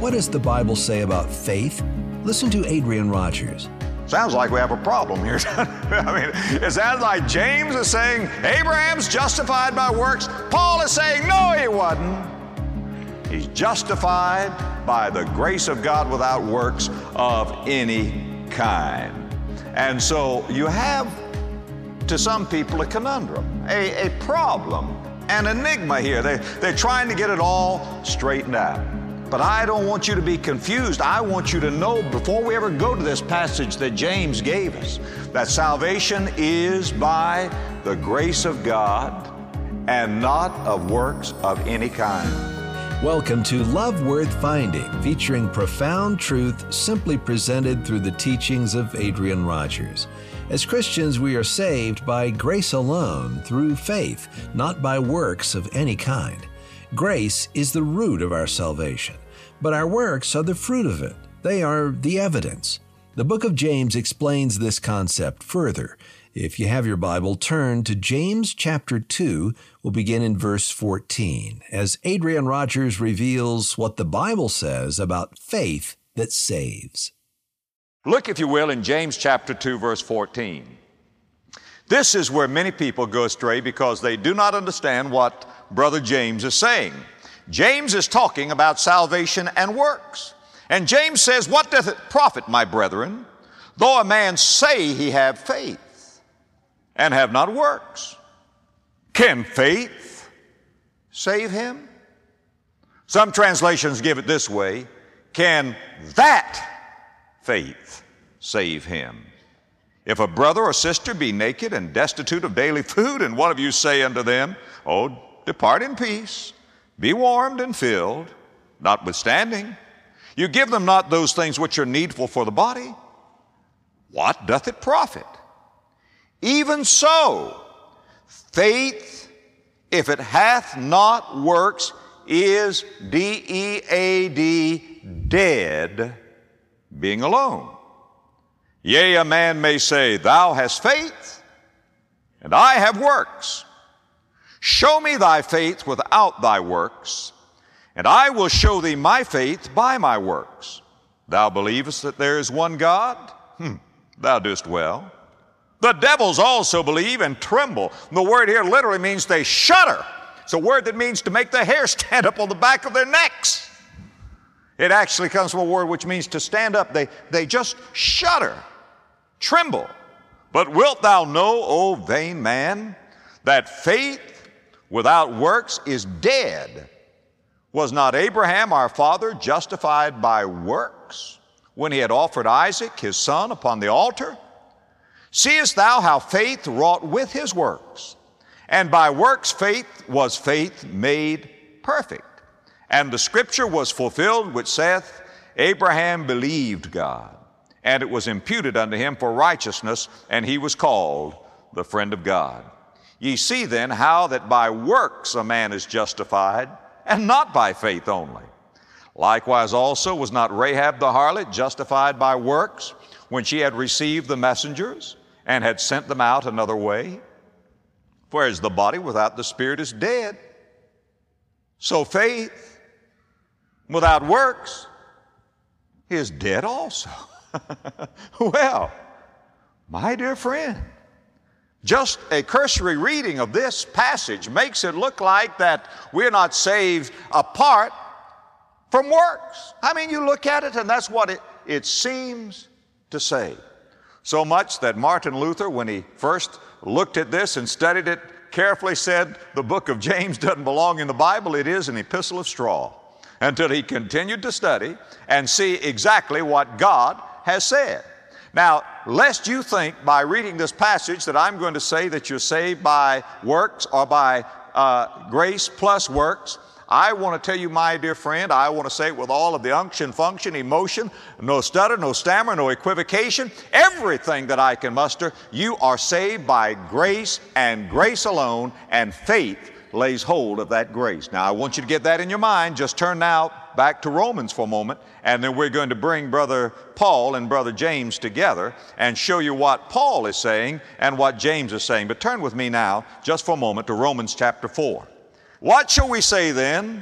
What does the Bible say about faith? Listen to Adrian Rogers. Sounds like we have a problem here. I mean, it sounds like James is saying Abraham's justified by works. Paul is saying, no, he wasn't. He's justified by the grace of God without works of any kind. And so you have, to some people, a conundrum, a problem, an enigma here. They're trying to get it all straightened out. But I don't want you to be confused. I want you to know, before we ever go to this passage that James gave us, that salvation is by the grace of God and not of works of any kind. Welcome to Love Worth Finding, featuring profound truth simply presented through the teachings of Adrian Rogers. As Christians, we are saved by grace alone, through faith, not by works of any kind. Grace is the root of our salvation, but our works are the fruit of it. They are the evidence. The book of James explains this concept further. If you have your Bible, turn to James chapter 2. We'll begin in verse 14, as Adrian Rogers reveals what the Bible says about faith that saves. Look, if you will, in James chapter 2, verse 14. This is where many people go astray because they do not understand what Brother James is saying. James is talking about salvation and works. And James says, what doth it profit, my brethren, though a man say he have faith and have not works? Can faith save him? Some translations give it this way: can that faith save him? If a brother or sister be naked and destitute of daily food, and one of you say unto them, oh, depart in peace, be warmed and filled, notwithstanding, you give them not those things which are needful for the body, what doth it profit? Even so, faith, if it hath not works, is D-E-A-D, dead, being alone. Yea, a man may say, thou hast faith, and I have works. Show me thy faith without thy works, and I will show thee my faith by my works. Thou believest that there is one God? Thou doest well. The devils also believe and tremble. The word here literally means they shudder. It's a word that means to make the hair stand up on the back of their necks. It actually comes from a word which means to stand up. They just shudder, tremble. But wilt thou know, O vain man, that faith without works is dead? Was not Abraham our father justified by works when he had offered Isaac his son upon the altar? Seest thou how faith wrought with his works? And by works was faith made perfect. And the scripture was fulfilled which saith, Abraham believed God, and it was imputed unto him for righteousness, and he was called the friend of God. Ye see then how that by works a man is justified, and not by faith only. Likewise also was not Rahab the harlot justified by works when she had received the messengers and had sent them out another way? Whereas the body without the spirit is dead. So faith without works is dead also. Well, my dear friend, just a cursory reading of this passage makes it look like that we're not saved apart from works. I mean, you look at it and that's what it seems to say. So much that Martin Luther, when he first looked at this and studied it carefully, said the book of James doesn't belong in the Bible, it is an epistle of straw, until he continued to study and see exactly what God has said. Now, lest you think by reading this passage that I'm going to say that you're saved by works or by grace plus works, I want to tell you, my dear friend, I want to say it with all of the unction, function, emotion, no stutter, no stammer, no equivocation, everything that I can muster. You are saved by grace and grace alone, and faith lays hold of that grace. Now, I want you to get that in your mind. Just turn now back to Romans for a moment, and then we're going to bring Brother Paul and Brother James together and show you what Paul is saying and what James is saying. But turn with me now, just for a moment, to Romans chapter 4. What shall we say then?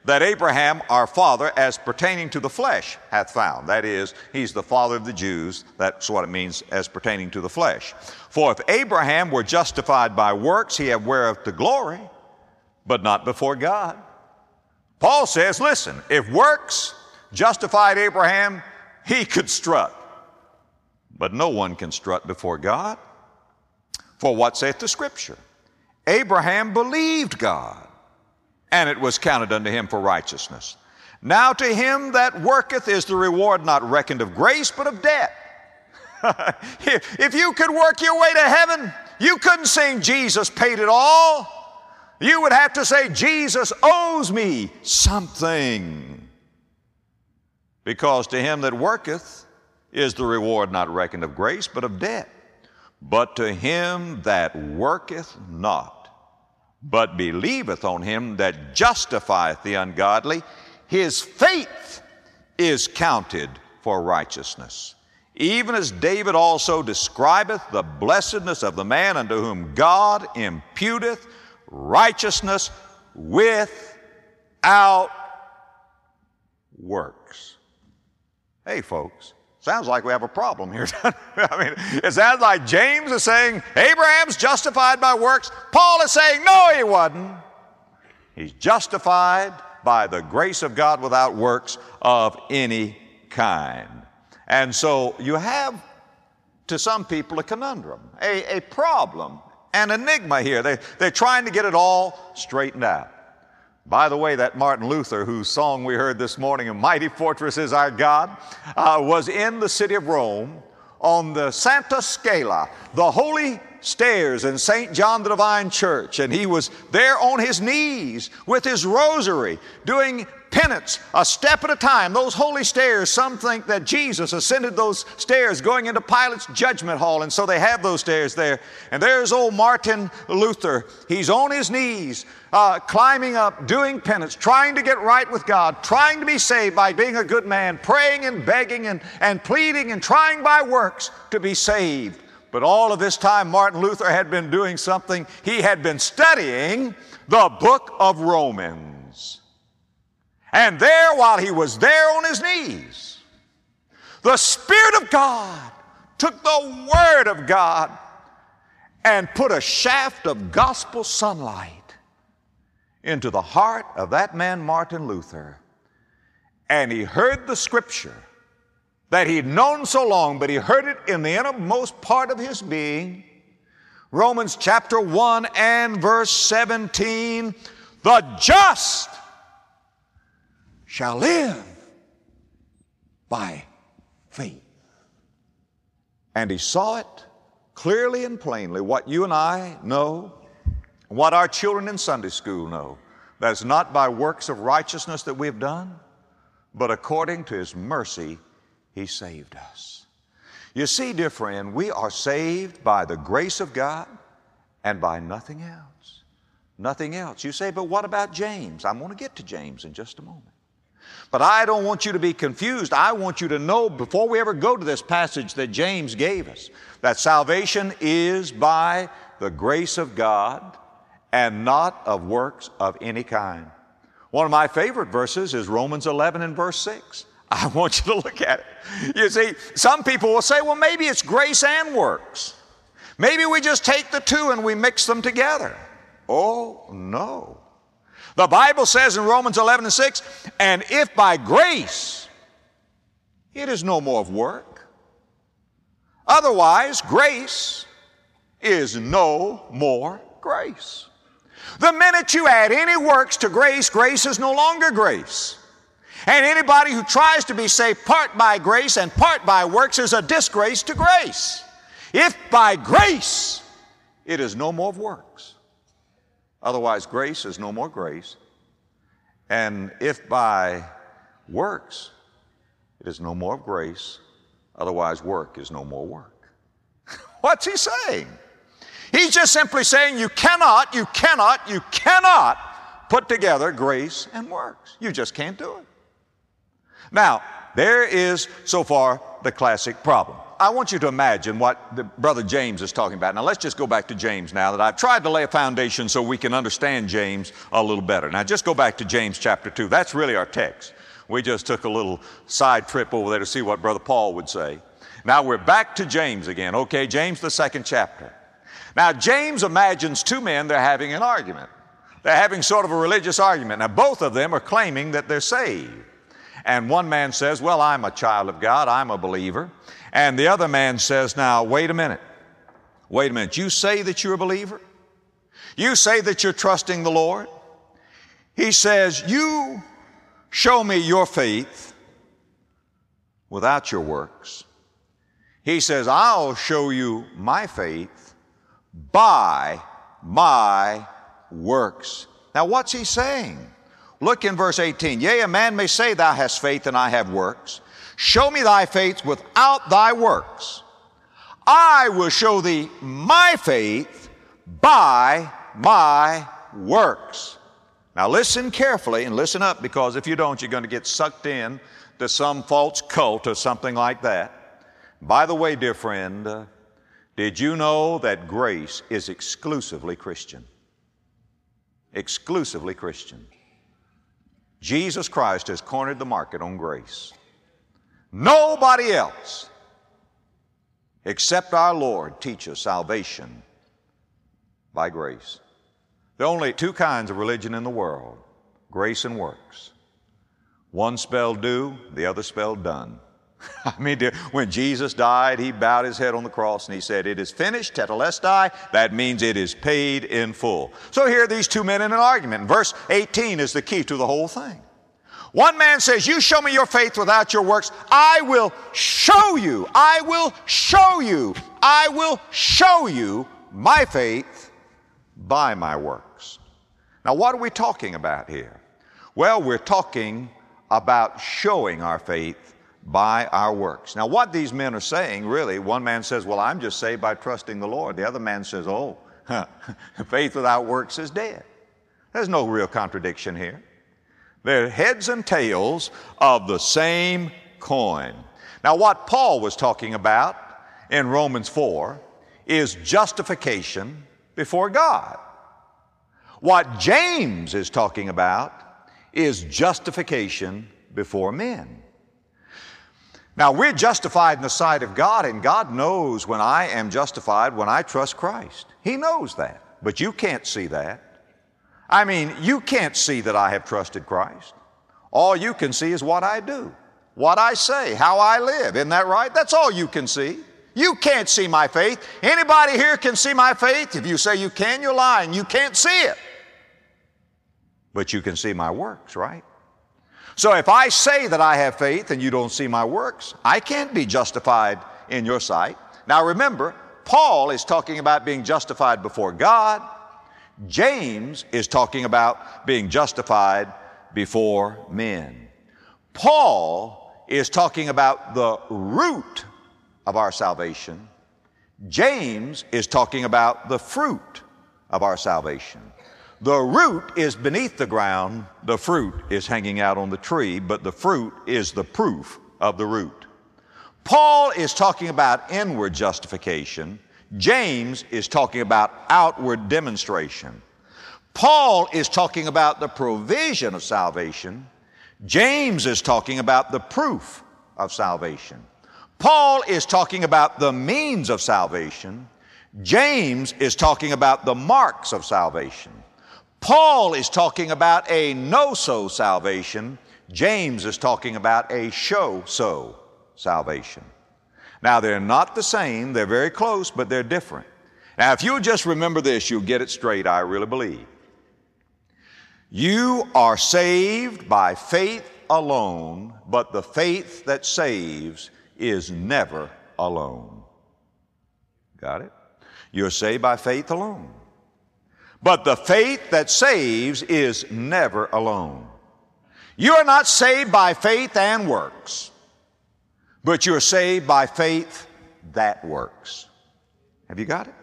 that Abraham our father as pertaining to the flesh hath found. That is, he's the father of the Jews. That's what it means, as pertaining to the flesh. For if Abraham were justified by works, he have whereof to glory, but not before God. Paul says, listen, if works justified Abraham, he could strut. But no one can strut before God. For what saith the Scripture? Abraham believed God, and it was counted unto him for righteousness. Now to him that worketh is the reward not reckoned of grace, but of debt. If you could work your way to heaven, you couldn't sing Jesus paid it all. You would have to say, Jesus owes me something. Because to him that worketh is the reward not reckoned of grace, but of debt. But to him that worketh not, but believeth on him that justifieth the ungodly, his faith is counted for righteousness. Even as David also describeth the blessedness of the man unto whom God imputeth righteousness without works. Hey, folks, sounds like we have a problem here. I mean, it sounds like James is saying Abraham's justified by works. Paul is saying, no, he wasn't. He's justified by the grace of God without works of any kind. And so you have, to some people, a conundrum, a problem, an enigma here. They're trying to get it all straightened out. By the way, that Martin Luther, whose song we heard this morning, "A Mighty Fortress is Our God," was in the city of Rome on the Santa Scala, the holy stairs in St. John the Divine Church. And he was there on his knees with his rosary, doing penance a step at a time. Those holy stairs, some think that Jesus ascended those stairs going into Pilate's judgment hall, and so they have those stairs there. And there's old Martin Luther. He's on his knees, climbing up, doing penance, trying to get right with God, trying to be saved by being a good man, praying and begging and pleading and trying by works to be saved. But all of this time, Martin Luther had been doing something. He had been studying the book of Romans. And there, while he was there on his knees, the Spirit of God took the Word of God and put a shaft of gospel sunlight into the heart of that man, Martin Luther. And he heard the Scripture that he'd known so long, but he heard it in the innermost part of his being. Romans chapter 1 and verse 17, the just shall live by faith. And he saw it clearly and plainly, what you and I know, what our children in Sunday school know, that it's not by works of righteousness that we've done, but according to His mercy, He saved us. You see, dear friend, we are saved by the grace of God and by nothing else. Nothing else. You say, but what about James? I'm going to get to James in just a moment. But I don't want you to be confused. I want you to know, before we ever go to this passage that James gave us, that salvation is by the grace of God and not of works of any kind. One of my favorite verses is Romans 11 and verse 6. I want you to look at it. You see, some people will say, well, maybe it's grace and works. Maybe we just take the two and we mix them together. Oh, no. The Bible says in Romans 11 and 6, and if by grace, it is no more of work. Otherwise, grace is no more grace. The minute you add any works to grace, grace is no longer grace. And anybody who tries to be saved part by grace and part by works is a disgrace to grace. If by grace, it is no more of works. Otherwise, grace is no more grace. And if by works, it is no more of grace. Otherwise, work is no more work. What's he saying? He's just simply saying you cannot put together grace and works. You just can't do it. Now, there is, so far, the classic problem. I want you to imagine what Brother James is talking about. Now let's just go back to James now that I've tried to lay a foundation so we can understand James a little better. Now just go back to James chapter 2. That's really our text. We just took a little side trip over there to see what Brother Paul would say. Now we're back to James again. Okay, James, the 2nd chapter. Now James imagines two men, they're having an argument. They're having sort of a religious argument. Now both of them are claiming that they're saved. And one man says, well, I'm a child of God, I'm a believer. And the other man says, now, wait a minute. You say that you're a believer? You say that you're trusting the Lord? He says, you show me your faith without your works. He says, I'll show you my faith by my works. Now, what's he saying? Look in verse 18. Yea, a man may say, thou hast faith and I have works. Show me thy faith without thy works. I will show thee my faith by my works. Now listen carefully and listen up, because if you don't, you're going to get sucked in to some false cult or something like that. By the way, dear friend, did you know that grace is exclusively Christian? Exclusively Christian. Jesus Christ has cornered the market on grace. Nobody else except our Lord teaches salvation by grace. There are only two kinds of religion in the world, grace and works. One spelled do, the other spelled done. I mean, when Jesus died, he bowed his head on the cross and he said, it is finished, tetelestai. That means it is paid in full. So here are these two men in an argument. And verse 18 is the key to the whole thing. One man says, you show me your faith without your works. I will show you. I will show you. I will show you my faith by my works. Now, what are we talking about here? Well, we're talking about showing our faith by our works. Now, what these men are saying, really, one man says, well, I'm just saved by trusting the Lord. The other man says, oh, faith without works is dead. There's no real contradiction here. They're heads and tails of the same coin. Now, what Paul was talking about in Romans 4 is justification before God. What James is talking about is justification before men. Now, we're justified in the sight of God, and God knows when I am justified when I trust Christ. He knows that, but you can't see that. I mean, you can't see that I have trusted Christ. All you can see is what I do, what I say, how I live. Isn't that right? That's all you can see. You can't see my faith. Anybody here can see my faith? If you say you can, you're lying. You can't see it. But you can see my works, right? So if I say that I have faith and you don't see my works, I can't be justified in your sight. Now remember, Paul is talking about being justified before God. James is talking about being justified before men. Paul is talking about the root of our salvation. James is talking about the fruit of our salvation. The root is beneath the ground, the fruit is hanging out on the tree, but the fruit is the proof of the root. Paul is talking about inward justification. James is talking about outward demonstration. Paul is talking about the provision of salvation. James is talking about the proof of salvation. Paul is talking about the means of salvation. James is talking about the marks of salvation. Paul is talking about a no-so salvation. James is talking about a show-so salvation. Now, they're not the same. They're very close, but they're different. Now, if you'll just remember this, you'll get it straight, I really believe. You are saved by faith alone, but the faith that saves is never alone. Got it? You're saved by faith alone. But the faith that saves is never alone. You are not saved by faith and works, but you're saved by faith that works. Have you got it?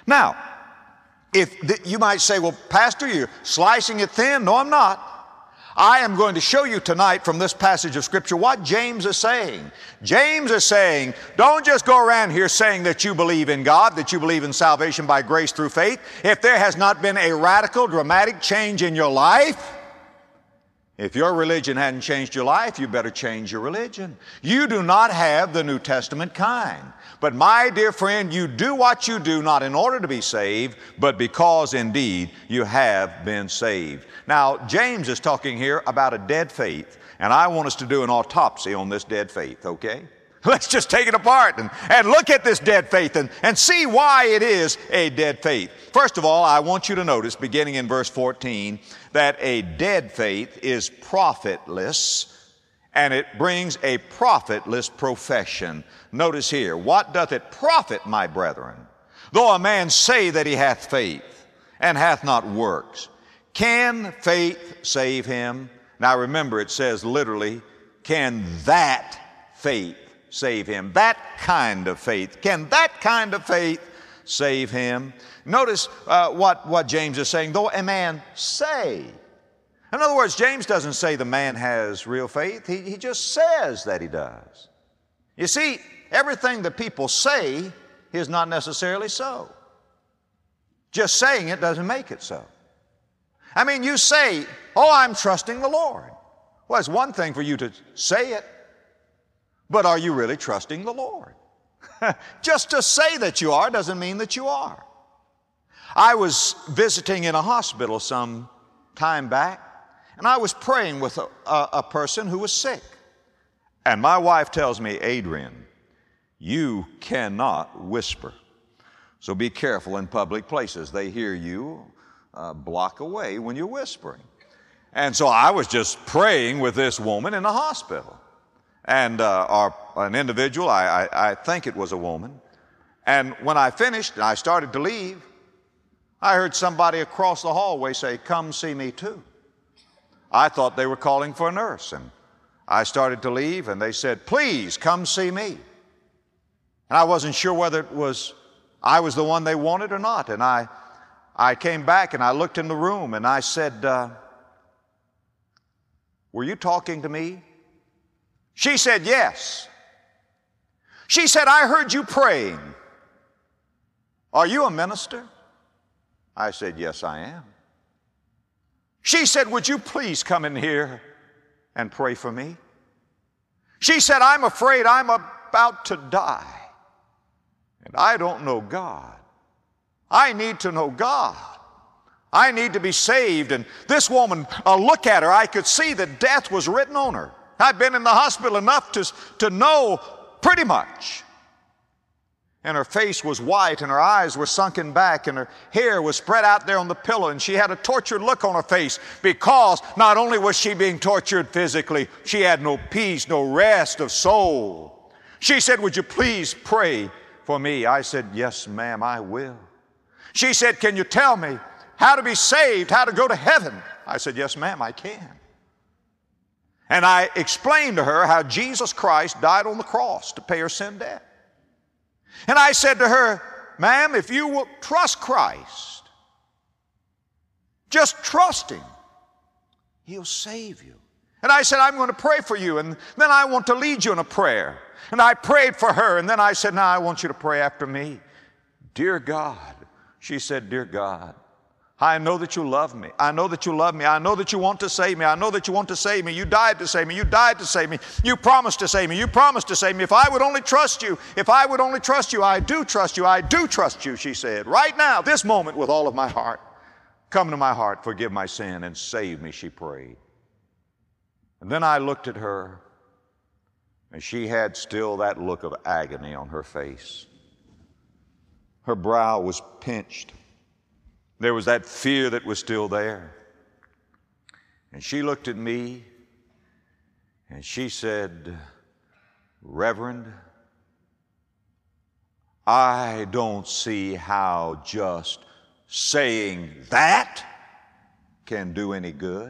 Now, you might say, well, Pastor, you're slicing it thin. No, I'm not. I am going to show you tonight from this passage of Scripture what James is saying. James is saying, don't just go around here saying that you believe in God, that you believe in salvation by grace through faith. If there has not been a radical, dramatic change in your life, if your religion hadn't changed your life, you better change your religion. You do not have the New Testament kind. But my dear friend, you do what you do not in order to be saved, but because indeed you have been saved. Now, James is talking here about a dead faith, and I want us to do an autopsy on this dead faith, okay? Let's just take it apart and look at this dead faith and see why it is a dead faith. First of all, I want you to notice, beginning in verse 14, that a dead faith is profitless, and it brings a profitless profession. Notice here, what doth it profit, my brethren, though a man say that he hath faith and hath not works? Can faith save him? Now remember, it says literally, can that faith save him? That kind of faith. Can that kind of faith save him? Notice what James is saying, though a man say. In other words, James doesn't say the man has real faith. He just says that he does. You see, everything that people say is not necessarily so. Just saying it doesn't make it so. I mean, you say, oh, I'm trusting the Lord. Well, it's one thing for you to say it, but are you really trusting the Lord? Just to say that you are doesn't mean that you are. I was visiting in a hospital some time back, and I was praying with a person who was sick. And my wife tells me, Adrian, you cannot whisper. So be careful in public places. They hear you a block away when you're whispering. And so I was just praying with this woman in the hospital. And an individual, I think it was a woman. And when I finished and I started to leave, I heard somebody across the hallway say, come see me too. I thought they were calling for a nurse. And I started to leave and they said, please come see me. And I wasn't sure whether I was the one they wanted or not. And I came back and I looked in the room and I said, were you talking to me? She said, yes. She said, I heard you praying. Are you a minister? I said, yes, I am. She said, would you please come in here and pray for me? She said, I'm afraid I'm about to die, and I don't know God. I need to know God. I need to be saved. And this woman, look at her. I could see that death was written on her. I've been in the hospital enough to know pretty much. And her face was white, and her eyes were sunken back, and her hair was spread out there on the pillow, and she had a tortured look on her face because not only was she being tortured physically, she had no peace, no rest of soul. She said, would you please pray for me? I said, yes, ma'am, I will. She said, can you tell me how to be saved, how to go to heaven? I said, yes, ma'am, I can. And I explained to her how Jesus Christ died on the cross to pay her sin debt. And I said to her, ma'am, if you will trust Christ, just trust Him, He'll save you. And I said, I'm going to pray for you, and then I want to lead you in a prayer. And I prayed for her, and then I said, now I want you to pray after me. Dear God. She said, dear God, I know that you love me. I know that you love me. I know that you want to save me. I know that you want to save me. You died to save me. You died to save me. You promised to save me. You promised to save me. If I would only trust you, if I would only trust you, I do trust you. I do trust you, she said. Right now, this moment, with all of my heart. Come to my heart, forgive my sin, and save me, she prayed. And then I looked at her, and she had still that look of agony on her face. Her brow was pinched. There was that fear that was still there. And she looked at me and she said, Reverend, I don't see how just saying that can do any good.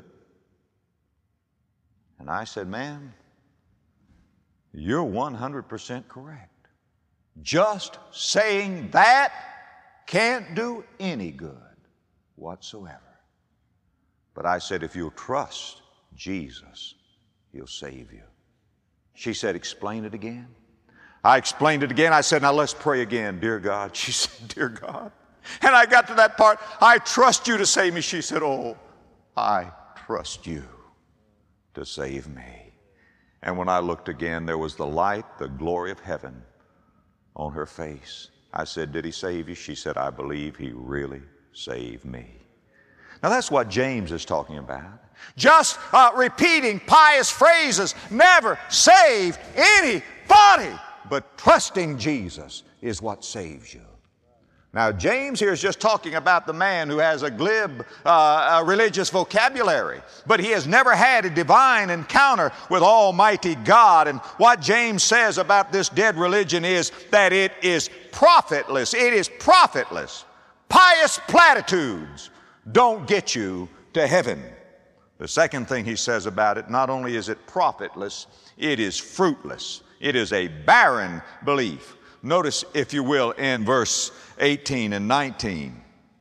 And I said, ma'am, you're 100% correct. Just saying that can't do any good whatsoever. But I said, if you'll trust Jesus, He'll save you. She said, explain it again. I explained it again. I said, now let's pray again, dear God. She said, dear God. And I got to that part, I trust you to save me. She said, oh, I trust you to save me. And when I looked again, there was the light, the glory of heaven on her face. I said, did He save you? She said, I believe He really saved me. Now that's what James is talking about. Just repeating pious phrases never saved anybody, but trusting Jesus is what saves you. Now, James here is just talking about the man who has a glib religious vocabulary, but he has never had a divine encounter with Almighty God. And what James says about this dead religion is that it is profitless. It is profitless. Pious platitudes don't get you to heaven. The second thing he says about it, not only is it profitless, it is fruitless. It is a barren belief. Notice, if you will, in verse 18 and 19,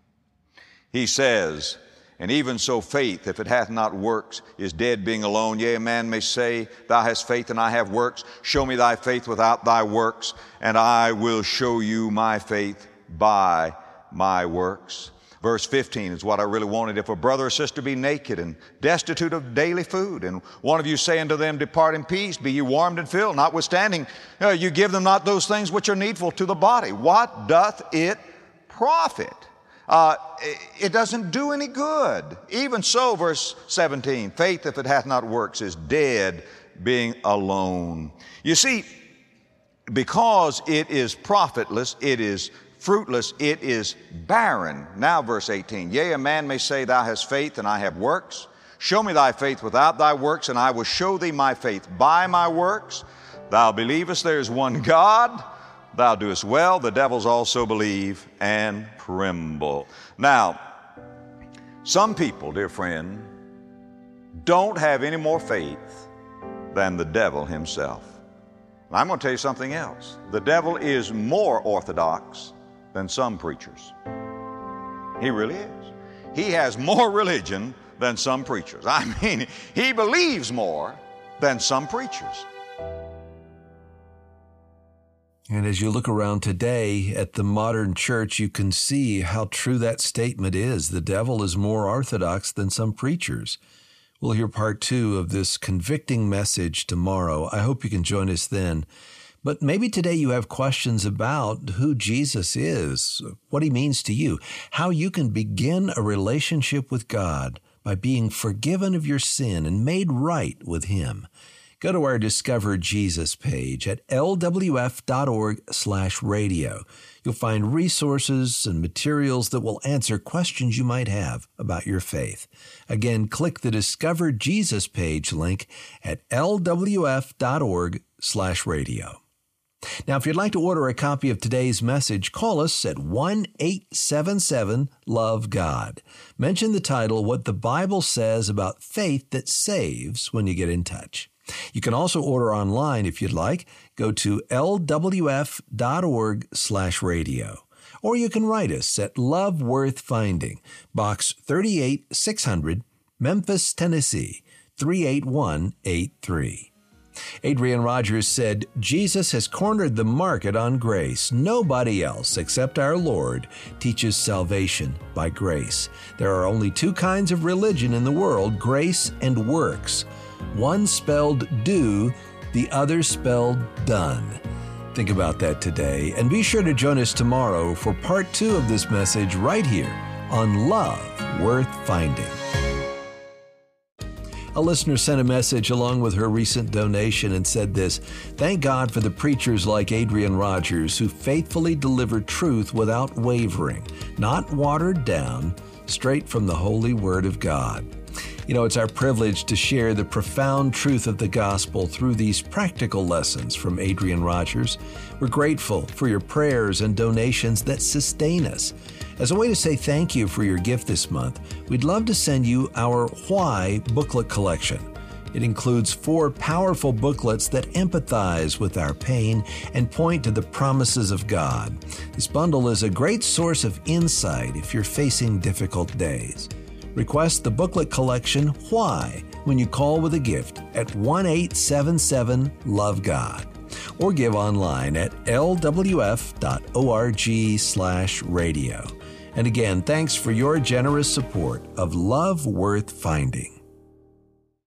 he says, and even so faith, if it hath not works, is dead being alone. Yea, a man may say, thou hast faith and I have works. Show me thy faith without thy works, and I will show you my faith by my works. Verse 15 is what I really wanted. If a brother or sister be naked and destitute of daily food, and one of you say unto them, depart in peace, be ye warmed and filled, notwithstanding you give them not those things which are needful to the body, what doth it profit? It doesn't do any good. Even so, verse 17, faith, if it hath not works, is dead being alone. You see, because it is profitless, it is fruitless, it is barren. Now verse 18, yea, a man may say, thou hast faith and I have works. Show me thy faith without thy works, and I will show thee my faith by my works. Thou believest there is one God, thou doest well, the devils also believe and tremble. Now, some people, dear friend, don't have any more faith than the devil himself. And I'm going to tell you something else. The devil is more orthodox than some preachers. He really is. He has more religion than some preachers. I mean, he believes more than some preachers. And as you look around today at the modern church, you can see how true that statement is. The devil is more orthodox than some preachers. We'll hear part 2 of this convicting message tomorrow. I hope you can join us then. But maybe today you have questions about who Jesus is, what He means to you, how you can begin a relationship with God by being forgiven of your sin and made right with Him. Go to our Discover Jesus page at lwf.org/radio. You'll find resources and materials that will answer questions you might have about your faith. Again, click the Discover Jesus page link at lwf.org/radio. Now, if you'd like to order a copy of today's message, call us at 1-877-LOVE-GOD. Mention the title, What the Bible Says About Faith That Saves, when you get in touch. You can also order online if you'd like. Go to lwf.org/radio. Or you can write us at Love Worth Finding, Box 38600, Memphis, Tennessee, 38183. Adrian Rogers said, Jesus has cornered the market on grace. Nobody else except our Lord teaches salvation by grace. There are only 2 kinds of religion in the world, grace and works. One spelled do, the other spelled done. Think about that today, and be sure to join us tomorrow for part 2 of this message right here on Love Worth Finding. A listener sent a message along with her recent donation and said this: thank God for the preachers like Adrian Rogers who faithfully deliver truth without wavering, not watered down, straight from the holy Word of God. You know, it's our privilege to share the profound truth of the gospel through these practical lessons from Adrian Rogers. We're grateful for your prayers and donations that sustain us. As a way to say thank you for your gift this month, we'd love to send you our Why booklet collection. It includes 4 powerful booklets that empathize with our pain and point to the promises of God. This bundle is a great source of insight if you're facing difficult days. Request the booklet collection Why when you call with a gift at 1-877-LOVE-GOD or give online at lwf.org/radio. And again, thanks for your generous support of Love Worth Finding.